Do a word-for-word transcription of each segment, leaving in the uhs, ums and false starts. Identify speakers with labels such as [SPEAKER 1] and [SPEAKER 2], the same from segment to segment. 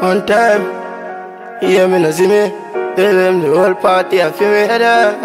[SPEAKER 1] One time, you hear me, no see me. Tell them the whole party, I feel me.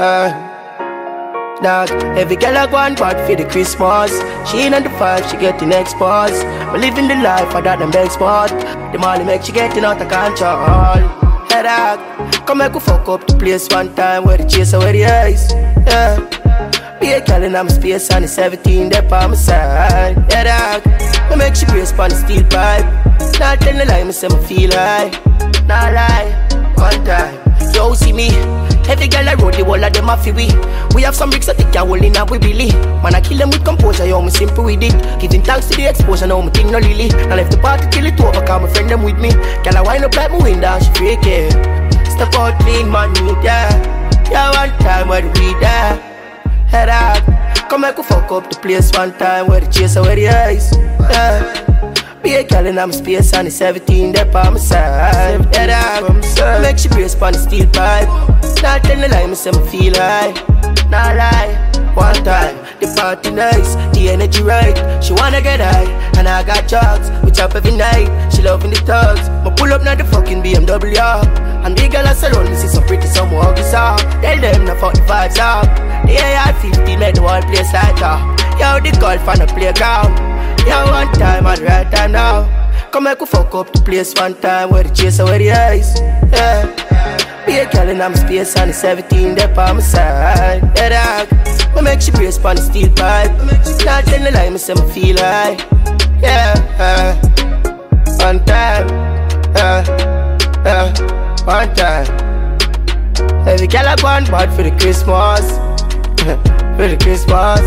[SPEAKER 1] Dog, every girl I go and part for the Christmas. She ain't on the five, she get the next pass. But living the life, I got them big spot. The money make she getting out of control. Hey dog, come make we fuck up the place one time. Where the chase where the ice, yeah. Be a girl in my space and the seventeen there by my side. Yeah dog, me make she brace on the steel pipe. Not tell the lie, me say me feel high. Nah lie, one time, yo see me. Every girl I road, the whole of them a fi we. We have some bricks that take a hole in a we Billy. Man I kill them with composure, yo me simple with it. Giving thanks to the exposure, now me think no lily. Now left the party till it over, cause my friend them with me. Girl I wind up like my window, she freaky. Step out clean, man, me there. Yeah, one time where the weed there. Head out, come make we fuck up the place one time. Where the chaser, where the ice, yeah. Be a girl in my space and the seventeen there by my side. Yeah, dog, make she brace on the steel pipe. Not tell the lie, me say me feel high. Nah lie, one time, the party nice, the energy right. She wanna get high, and I got drugs. We chop every night, she loving the thugs. Me pull up now the fucking B M W. And the girl I surround me see some pretty, some ugly up. Tell them now fuck the vibes up. The A R fifty make the whole place light up. Yo, the golf on the playground. Yo, one time and right time now. Come make we fuck up the place one time. Where the chaser, where the ice, yeah. Be a girl in my space and the seventeen there by my side. Yeah dog, me make she brace on the steel pipe. Not tell the lie, me say me feel high. Yeah, uh, one time, uh, uh, one time. Every girl I want bad for the Christmas. For the Christmas.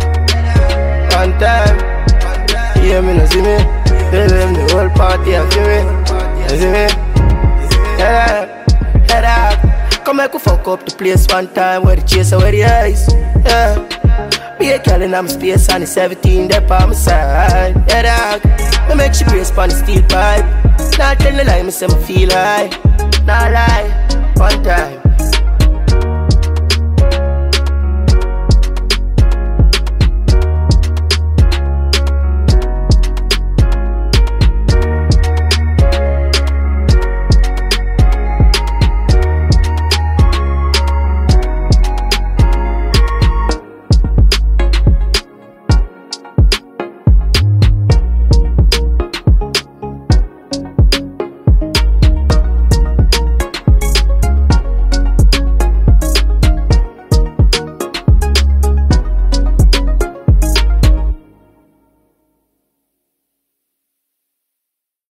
[SPEAKER 1] One time, you hear me, no see me. Tell them the whole party, I feel me. You see me? Yeah. Head out, come make we fuck up the place one time. Where the chaser, where the ice, yeah. Be a girl in my space and the seventeen there by my side. Yeah dog, me make she brace on the steel pipe. Not tell the lie, me say me feel high. Nah lie, one time.